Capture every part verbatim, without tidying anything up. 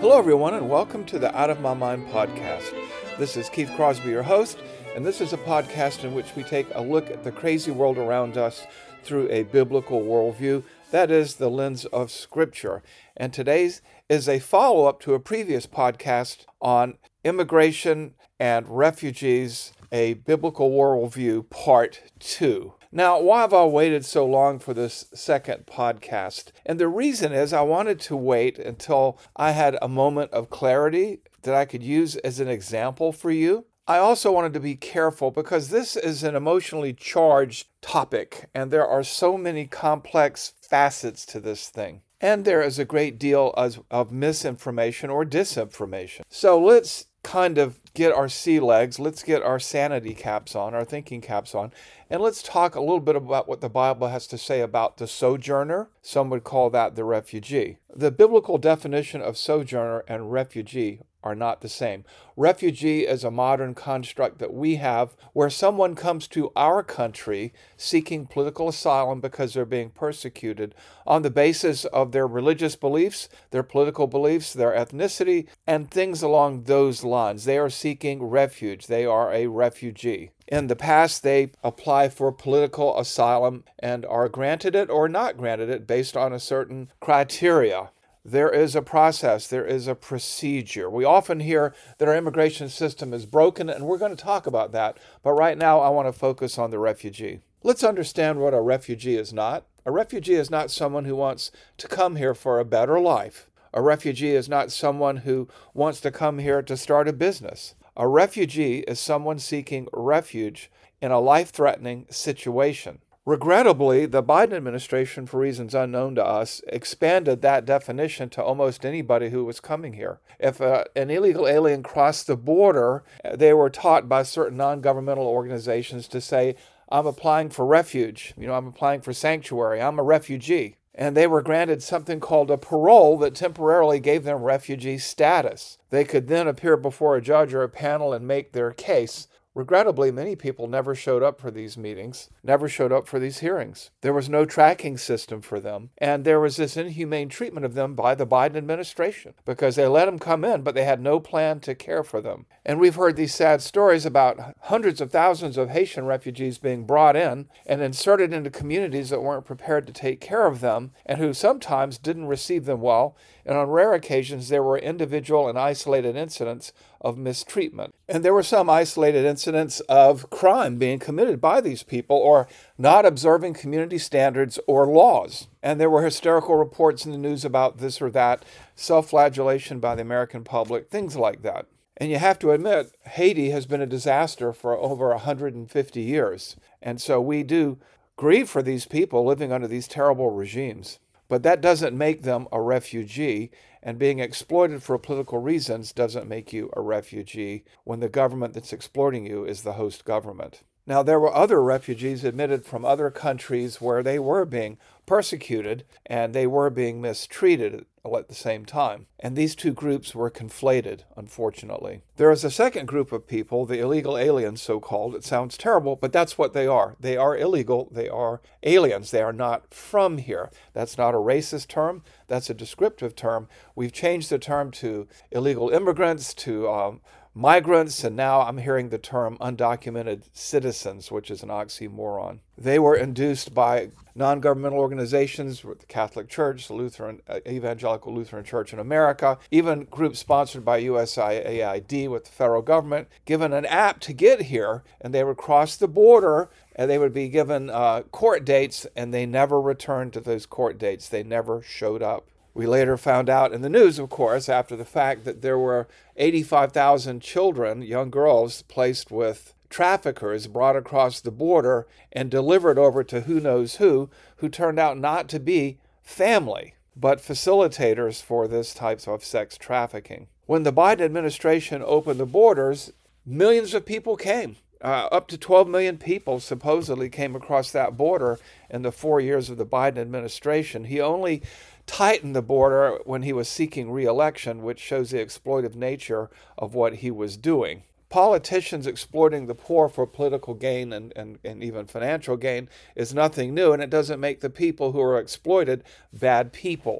Hello, everyone, and welcome to the Out of My Mind podcast. This is Keith Crosby, your host, and this is a podcast in which we take a look at the crazy world around us through a biblical worldview, that is, the lens of Scripture. And today's is a follow-up to a previous podcast on immigration and refugees, a biblical worldview, part two. Now, why have I waited so long for this second podcast? And the reason is I wanted to wait until I had a moment of clarity that I could use as an example for you. I also wanted to be careful because this is an emotionally charged topic, and there are so many complex facets to this thing. And there is a great deal of, of misinformation or disinformation. So let's kind of get our sea legs, let's get our sanity caps on, our thinking caps on, and let's talk a little bit about what the Bible has to say about the sojourner. Some would call that the refugee. The biblical definition of sojourner and refugee are not the same. Refugee is a modern construct that we have where someone comes to our country seeking political asylum because they're being persecuted on the basis of their religious beliefs, their political beliefs, their ethnicity, and things along those lines. They are seeking refuge. They are a refugee. In the past, they apply for political asylum and are granted it or not granted it based on a certain criteria. There is a process, there is a procedure. We often hear that our immigration system is broken, and we're going to talk about that. But right now, I want to focus on the refugee. Let's understand what a refugee is not. A refugee is not someone who wants to come here for a better life. A refugee is not someone who wants to come here to start a business. A refugee is someone seeking refuge in a life-threatening situation. Regrettably, the Biden administration, for reasons unknown to us, expanded that definition to almost anybody who was coming here. If uh, an illegal alien crossed the border, they were taught by certain non-governmental organizations to say, I'm applying for refuge, you know, I'm applying for sanctuary, I'm a refugee. And they were granted something called a parole that temporarily gave them refugee status. They could then appear before a judge or a panel and make their case. Regrettably, many people never showed up for these meetings, never showed up for these hearings. There was no tracking system for them, and there was this inhumane treatment of them by the Biden administration because they let them come in, but they had no plan to care for them. And we've heard these sad stories about hundreds of thousands of Haitian refugees being brought in and inserted into communities that weren't prepared to take care of them and who sometimes didn't receive them well. And on rare occasions, there were individual and isolated incidents of mistreatment. And there were some isolated incidents of crime being committed by these people or not observing community standards or laws. And there were hysterical reports in the news about this or that, self-flagellation by the American public, things like that. And you have to admit, Haiti has been a disaster for over one hundred fifty years. And so we do grieve for these people living under these terrible regimes. But that doesn't make them a refugee, and being exploited for political reasons doesn't make you a refugee when the government that's exploiting you is the host government. Now, there were other refugees admitted from other countries where they were being persecuted and they were being mistreated at the same time. And these two groups were conflated, unfortunately. There is a second group of people, the illegal aliens, so-called. It sounds terrible, but that's what they are. They are illegal. They are aliens. They are not from here. That's not a racist term. That's a descriptive term. We've changed the term to illegal immigrants, to um, migrants, and now I'm hearing the term undocumented citizens, which is an oxymoron. They were induced by non-governmental organizations, the Catholic Church, the Lutheran, uh, Evangelical Lutheran Church in America, even groups sponsored by U S A I D with the federal government, given an app to get here, and they would cross the border, and they would be given uh, court dates, and they never returned to those court dates. They never showed up. We later found out in the news, of course, after the fact, that there were eighty-five thousand children, young girls, placed with traffickers, brought across the border and delivered over to who knows who, who turned out not to be family, but facilitators for this type of sex trafficking. When the Biden administration opened the borders, millions of people came. Uh, up to twelve million people supposedly came across that border in the four years of the Biden administration. He only tightened the border when he was seeking re-election, which shows the exploitive nature of what he was doing. Politicians exploiting the poor for political gain and, and, and even financial gain is nothing new, and it doesn't make the people who are exploited bad people.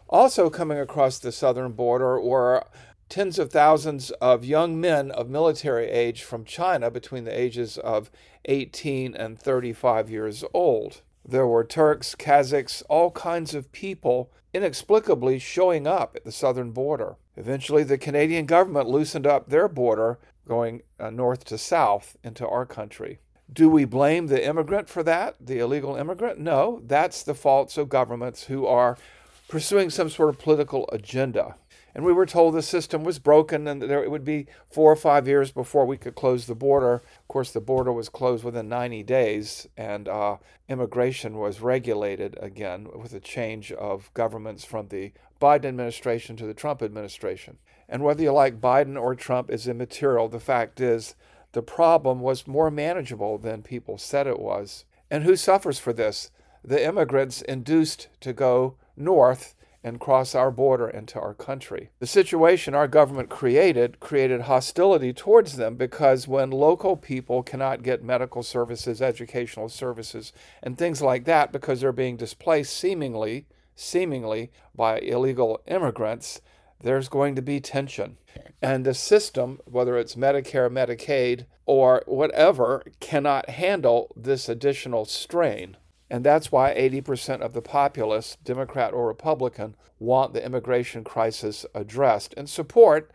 Also coming across the southern border were tens of thousands of young men of military age from China between the ages of eighteen and thirty-five years old. There were Turks, Kazakhs, all kinds of people inexplicably showing up at the southern border. Eventually, the Canadian government loosened up their border, going uh, north to south into our country. Do we blame the immigrant for that, the illegal immigrant? No, that's the faults of governments who are pursuing some sort of political agenda. And we were told the system was broken and that there, it would be four or five years before we could close the border. Of course, the border was closed within ninety days, and uh, immigration was regulated again with a change of governments from the Biden administration to the Trump administration. And whether you like Biden or Trump is immaterial. The fact is, the problem was more manageable than people said it was. And who suffers for this? The immigrants induced to go north and cross our border into our country. The situation our government created created hostility towards them, because when local people cannot get medical services, educational services, and things like that because they're being displaced seemingly, seemingly by illegal immigrants, there's going to be tension. And the system, whether it's Medicare, Medicaid, or whatever, cannot handle this additional strain. And that's why eighty percent of the populace, Democrat or Republican, want the immigration crisis addressed and support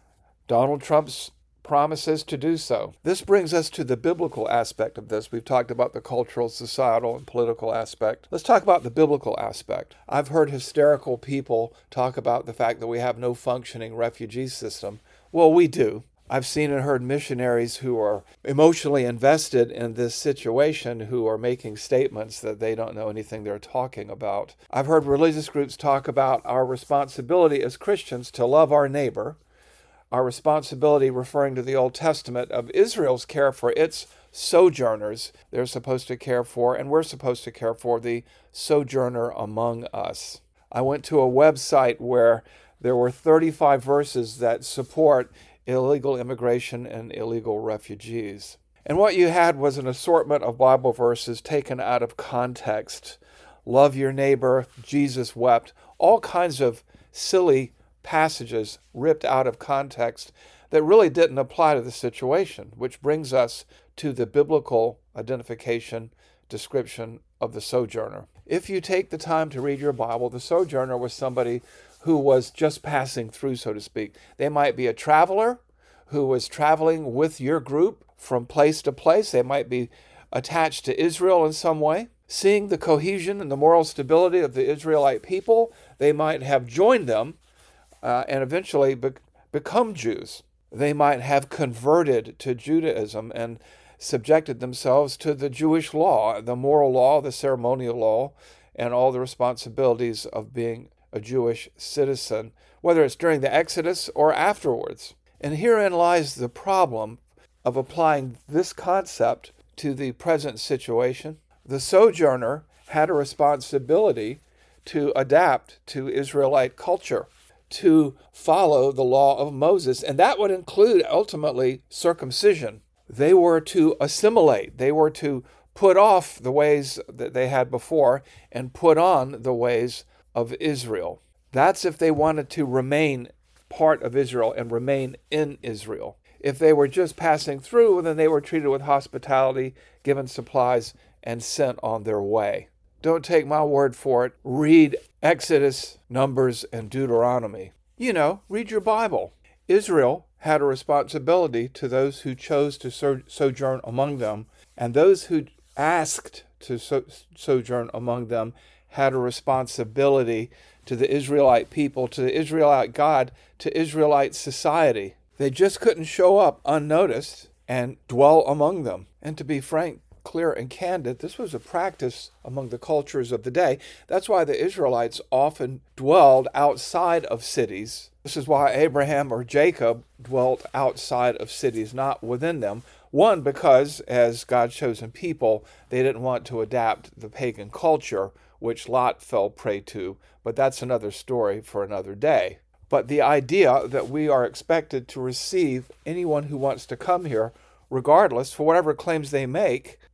Donald Trump's promises to do so. This brings us to the biblical aspect of this. We've talked about the cultural, societal, and political aspect. Let's talk about the biblical aspect. I've heard hysterical people talk about the fact that we have no functioning refugee system. Well, we do. I've seen and heard missionaries who are emotionally invested in this situation who are making statements that they don't know anything they're talking about. I've heard religious groups talk about our responsibility as Christians to love our neighbor, our responsibility referring to the Old Testament of Israel's care for its sojourners they're supposed to care for, and we're supposed to care for the sojourner among us. I went to a website where there were thirty-five verses that support illegal immigration and illegal refugees. And what you had was an assortment of Bible verses taken out of context. Love your neighbor, Jesus wept, all kinds of silly passages ripped out of context that really didn't apply to the situation, which brings us to the biblical identification, description of the sojourner. If you take the time to read your Bible, the sojourner was somebody who was just passing through, so to speak. They might be a traveler who was traveling with your group from place to place. They might be attached to Israel in some way. Seeing the cohesion and the moral stability of the Israelite people, they might have joined them uh, and eventually be- become Jews. They might have converted to Judaism and subjected themselves to the Jewish law, the moral law, the ceremonial law, and all the responsibilities of being a Jewish citizen, whether it's during the Exodus or afterwards. And herein lies the problem of applying this concept to the present situation. The sojourner had a responsibility to adapt to Israelite culture, to follow the law of Moses, and that would include ultimately circumcision. They were to assimilate. They were to put off the ways that they had before and put on the ways of Israel. That's if they wanted to remain part of Israel and remain in Israel. If they were just passing through, then they were treated with hospitality, given supplies, and sent on their way. Don't take my word for it. Read Exodus, Numbers, and Deuteronomy. You know, read your Bible. Israel had a responsibility to those who chose to so- sojourn among them, and those who asked to so- sojourn among them had a responsibility to the Israelite people, to the Israelite God, to Israelite society. They just couldn't show up unnoticed and dwell among them. And to be frank, clear, and candid, this was a practice among the cultures of the day. That's why the Israelites often dwelled outside of cities. This is why Abraham or Jacob dwelt outside of cities, not within them. One, because as God's chosen people, they didn't want to adapt the pagan culture, which Lot fell prey to, but that's another story for another day. But the idea that we are expected to receive anyone who wants to come here, regardless, for whatever claims they make,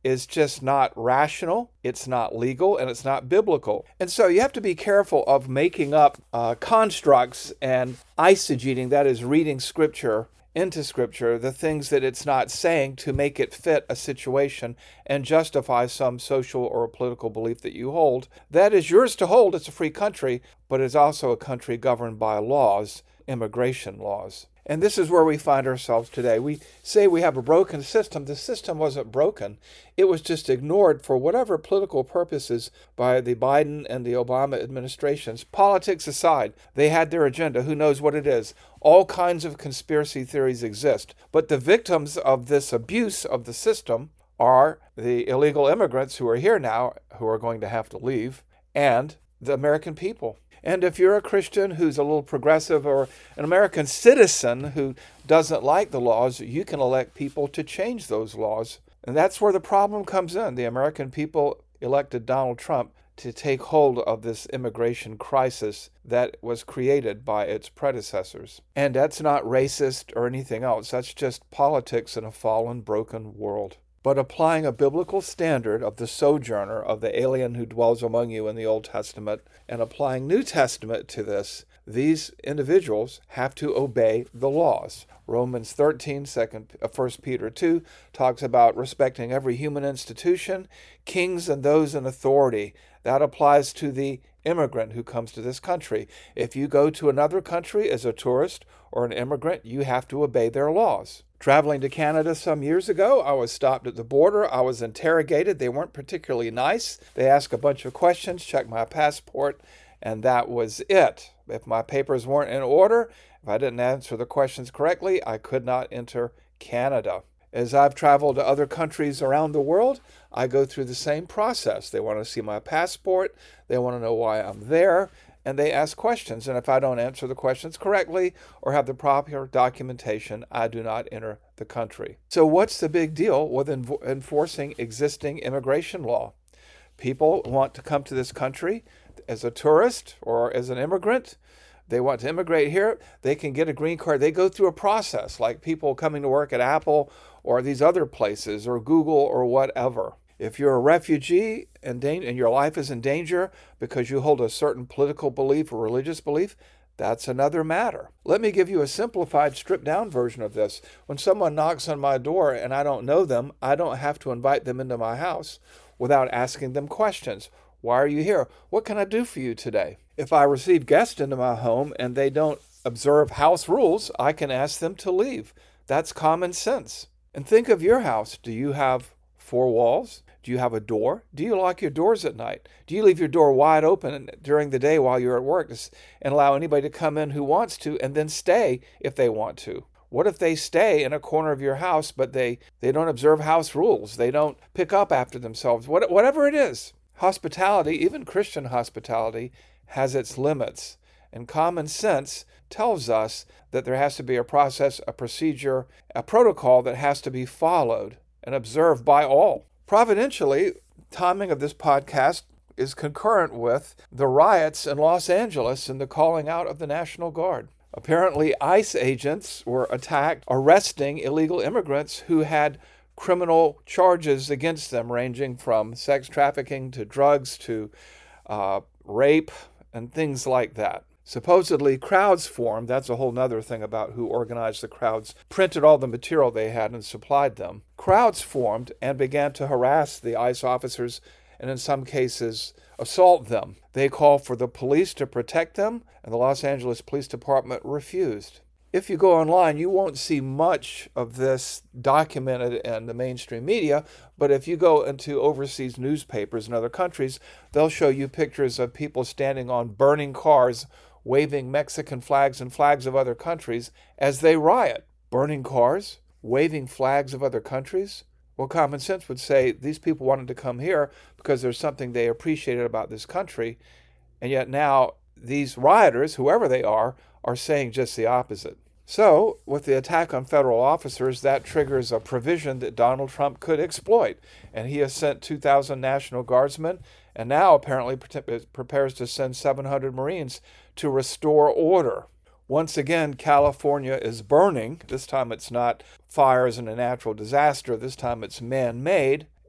is just not rational, it's not legal, and it's not biblical. And so you have to be careful of making up uh, constructs and eisegeting, that is reading Scripture into Scripture, the things that it's not saying to make it fit a situation and justify some social or political belief that you hold. That is yours to hold. It's a free country, but it's also a country governed by laws, immigration laws. And this is where we find ourselves today. We say we have a broken system. The system wasn't broken. It was just ignored for whatever political purposes by the Biden and the Obama administrations. Politics aside, they had their agenda. Who knows what it is? All kinds of conspiracy theories exist. But the victims of this abuse of the system are the illegal immigrants who are here now, who are going to have to leave, and the American people. And if you're a Christian who's a little progressive or an American citizen who doesn't like the laws, you can elect people to change those laws. And that's where the problem comes in. The American people elected Donald Trump to take hold of this immigration crisis that was created by its predecessors. And that's not racist or anything else. That's just politics in a fallen, broken world. But applying a biblical standard of the sojourner, of the alien who dwells among you in the Old Testament, and applying New Testament to this, these individuals have to obey the laws. Romans thirteen, First Peter two talks about respecting every human institution, kings and those in authority. That applies to the immigrant who comes to this country. If you go to another country as a tourist or an immigrant, you have to obey their laws. Traveling to Canada some years ago, I was stopped at the border. I was interrogated. They weren't particularly nice. They asked a bunch of questions, checked my passport, and that was it. If my papers weren't in order, if I didn't answer the questions correctly, I could not enter Canada. As I've traveled to other countries around the world, I go through the same process. They want to see my passport. They want to know why I'm there. And they ask questions. And if I don't answer the questions correctly or have the proper documentation, I do not enter the country. So what's the big deal with env- enforcing existing immigration law? People want to come to this country as a tourist or as an immigrant. They want to immigrate here. They can get a green card. They go through a process like people coming to work at Apple or these other places or Google or whatever. If you're a refugee and, da- and your life is in danger because you hold a certain political belief or religious belief, that's another matter. Let me give you a simplified, stripped-down version of this. When someone knocks on my door and I don't know them, I don't have to invite them into my house without asking them questions. Why are you here? What can I do for you today? If I receive guests into my home and they don't observe house rules, I can ask them to leave. That's common sense. And think of your house. Do you have four walls? Do you have a door? Do you lock your doors at night? Do you leave your door wide open during the day while you're at work and allow anybody to come in who wants to and then stay if they want to? What if they stay in a corner of your house, but they, they don't observe house rules? They don't pick up after themselves, what, whatever it is. Hospitality, even Christian hospitality, has its limits. And common sense tells us that there has to be a process, a procedure, a protocol that has to be followed and observed by all. Providentially, timing of this podcast is concurrent with the riots in Los Angeles and the calling out of the National Guard. Apparently, ICE agents were attacked, arresting illegal immigrants who had criminal charges against them, ranging from sex trafficking to drugs to uh, rape and things like that. Supposedly, crowds formed. That's a whole other thing about who organized the crowds, printed all the material they had and supplied them. Crowds formed and began to harass the ICE officers and in some cases assault them. They called for the police to protect them, and the Los Angeles Police Department refused. If you go online, you won't see much of this documented in the mainstream media, but if you go into overseas newspapers in other countries, they'll show you pictures of people standing on burning cars, waving Mexican flags and flags of other countries as they riot. Burning cars, waving flags of other countries? Well, common sense would say these people wanted to come here because there's something they appreciated about this country, and yet now these rioters, whoever they are, are saying just the opposite. So, with the attack on federal officers, that triggers a provision that Donald Trump could exploit, and he has sent two thousand National Guardsmen, and now apparently prepares to send seven hundred Marines to restore order. Once again, California is burning. This time it's not fires and a natural disaster. This time it's man-made.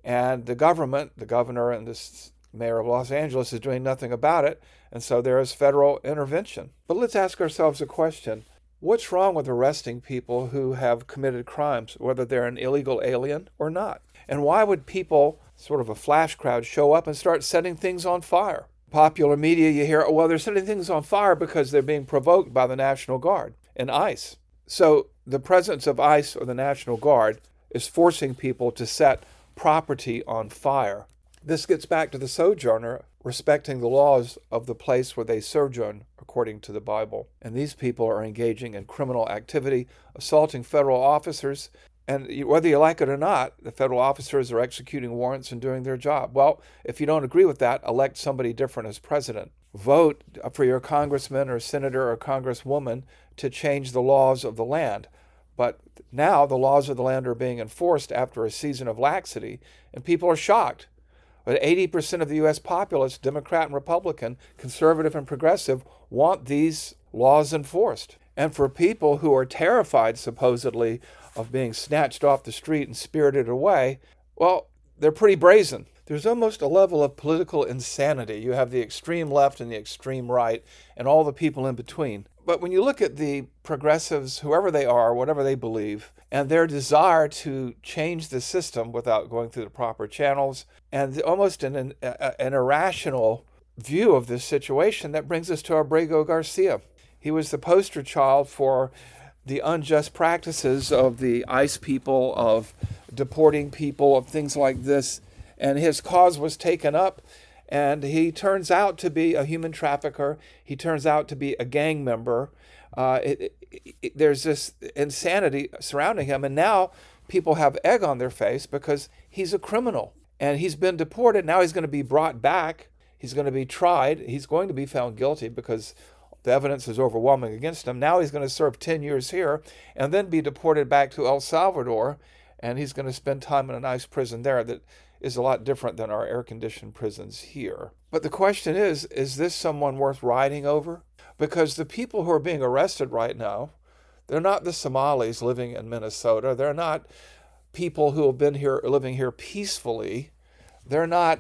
And the government, the governor and the mayor of Los Angeles is doing nothing about it. And so there is federal intervention. But let's ask ourselves a question. What's wrong with arresting people who have committed crimes, whether they're an illegal alien or not? And why would people, sort of a flash crowd, show up and start setting things on fire? Popular media, you hear, oh, well, they're setting things on fire because they're being provoked by the National Guard and ICE. So the presence of ICE or the National Guard is forcing people to set property on fire. This gets back to the sojourner respecting the laws of the place where they sojourn according to the Bible. And these people are engaging in criminal activity, assaulting federal officers. And whether you like it or not, the federal officers are executing warrants and doing their job. Well, if you don't agree with that, elect somebody different as president. Vote for your congressman or senator or congresswoman to change the laws of the land. But now the laws of the land are being enforced after a season of laxity, and people are shocked. But eighty percent of the U S populace, Democrat and Republican, conservative and progressive, want these laws enforced. And for people who are terrified, supposedly, of being snatched off the street and spirited away, well, they're pretty brazen. There's almost a level of political insanity. You have the extreme left and the extreme right and all the people in between. But when you look at the progressives, whoever they are, whatever they believe, and their desire to change the system without going through the proper channels, and almost an, an, an irrational view of this situation, that brings us to Abrego Garcia. He was the poster child for the unjust practices of the ICE people, of deporting people, of things like this. And his cause was taken up, and he turns out to be a human trafficker. He turns out to be a gang member. Uh, it, it, it, there's this insanity surrounding him, and now people have egg on their face because he's a criminal. And he's been deported. Now he's going to be brought back. He's going to be tried. He's going to be found guilty because the evidence is overwhelming against him. Now he's going to serve ten years here and then be deported back to El Salvador, and he's going to spend time in a nice prison there that is a lot different than our air-conditioned prisons here. But the question is, is this someone worth riding over? Because the people who are being arrested right now, they're not the Somalis living in Minnesota. They're not people who have been here, living here peacefully. They're not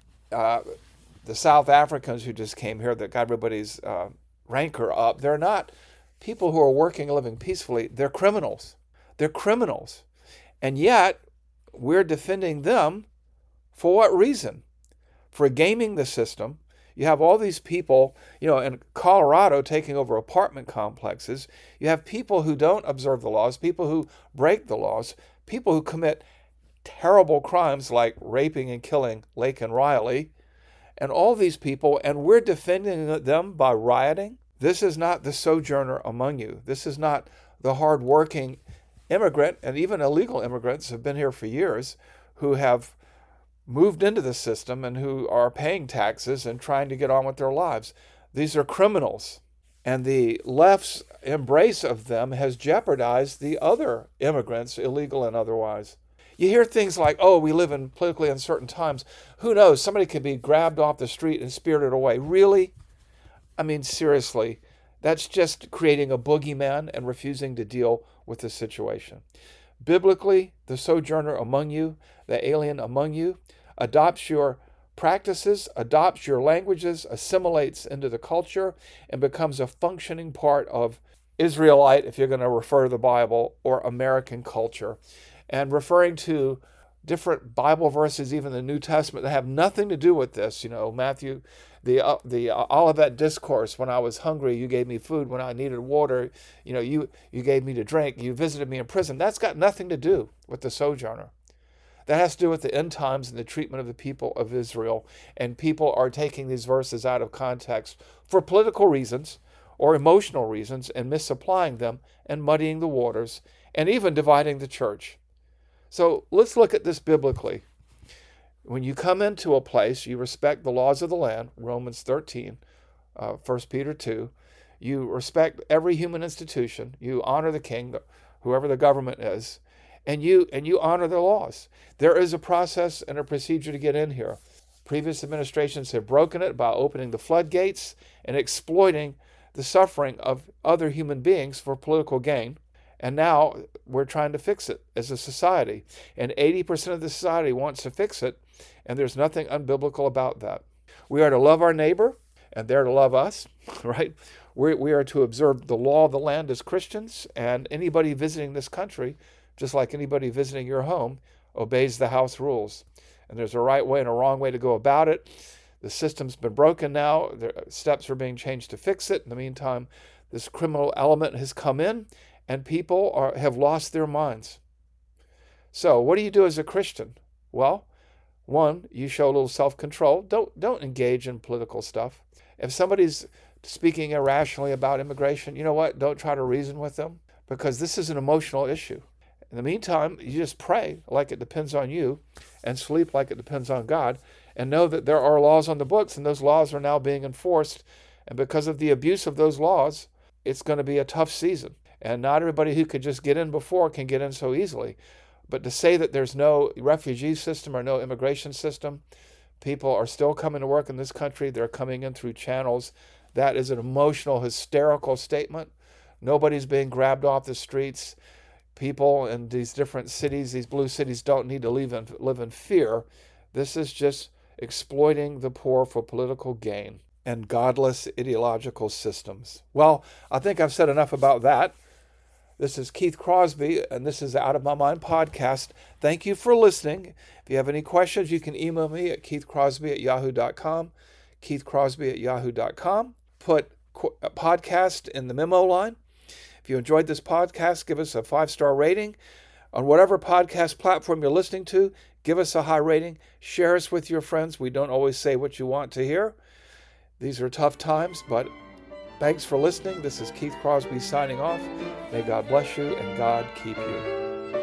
uh, the South Africans who just came here that got everybody's uh, rancor up. They're not people who are working and living peacefully. They're criminals. They're criminals. And yet, we're defending them. For what reason? For gaming the system. You have all these people, you know, in Colorado taking over apartment complexes. You have people who don't observe the laws, people who break the laws, people who commit terrible crimes like raping and killing Lake and Riley, and all these people, and we're defending them by rioting. This is not the sojourner among you. This is not the hardworking immigrant, and even illegal immigrants have been here for years who have moved into the system and who are paying taxes and trying to get on with their lives. These are criminals, and the left's embrace of them has jeopardized the other immigrants, illegal and otherwise. You hear things like, oh, we live in politically uncertain times. Who knows? Somebody could be grabbed off the street and spirited away. Really? I mean, seriously, that's just creating a boogeyman and refusing to deal with the situation. Biblically, the sojourner among you, the alien among you, adopts your practices, adopts your languages, assimilates into the culture, and becomes a functioning part of Israelite, if you're going to refer to the Bible, or American culture. And referring to different Bible verses, even the New Testament, that have nothing to do with this. You know, Matthew, the uh, the uh, Olivet Discourse, when I was hungry, you gave me food. When I needed water, you know, you, you gave me to drink. You visited me in prison. That's got nothing to do with the sojourner. That has to do with the end times and the treatment of the people of Israel. And people are taking these verses out of context for political reasons or emotional reasons and misapplying them and muddying the waters and even dividing the church. So let's look at this biblically. When you come into a place, you respect the laws of the land, Romans thirteen, uh, First Peter two. You respect every human institution. You honor the king, whoever the government is, and you and you honor the laws. There is a process and a procedure to get in here. Previous administrations have broken it by opening the floodgates and exploiting the suffering of other human beings for political gain. And now we're trying to fix it as a society. And eighty percent of the society wants to fix it, and there's nothing unbiblical about that. We are to love our neighbor, and they're to love us, right? We, we are to observe the law of the land as Christians, and anybody visiting this country, just like anybody visiting your home, obeys the house rules. And there's a right way and a wrong way to go about it. The system's been broken now. The steps are being changed to fix it. In the meantime, this criminal element has come in, and people are, have lost their minds. So what do you do as a Christian? Well, one, you show a little self-control. Don't, don't engage in political stuff. If somebody's speaking irrationally about immigration, you know what? Don't try to reason with them, because this is an emotional issue. In the meantime, you just pray like it depends on you, and sleep like it depends on God, and know that there are laws on the books, and those laws are now being enforced. And because of the abuse of those laws, it's going to be a tough season. And not everybody who could just get in before can get in so easily. But to say that there's no refugee system or no immigration system, people are still coming to work in this country. They're coming in through channels. That is an emotional, hysterical statement. Nobody's being grabbed off the streets. People in these different cities, these blue cities, don't need to live in, live in fear. This is just exploiting the poor for political gain and godless ideological systems. Well, I think I've said enough about that. This is Keith Crosby, and this is the Out of My Mind podcast. Thank you for listening. If you have any questions, you can email me at keithcrosby at yahoo dot com, keithcrosby at yahoo dot com. Put podcast in the memo line. If you enjoyed this podcast, give us a five-star rating. On whatever podcast platform you're listening to, give us a high rating. Share us with your friends. We don't always say what you want to hear. These are tough times, but thanks for listening. This is Keith Crosby signing off. May God bless you and God keep you.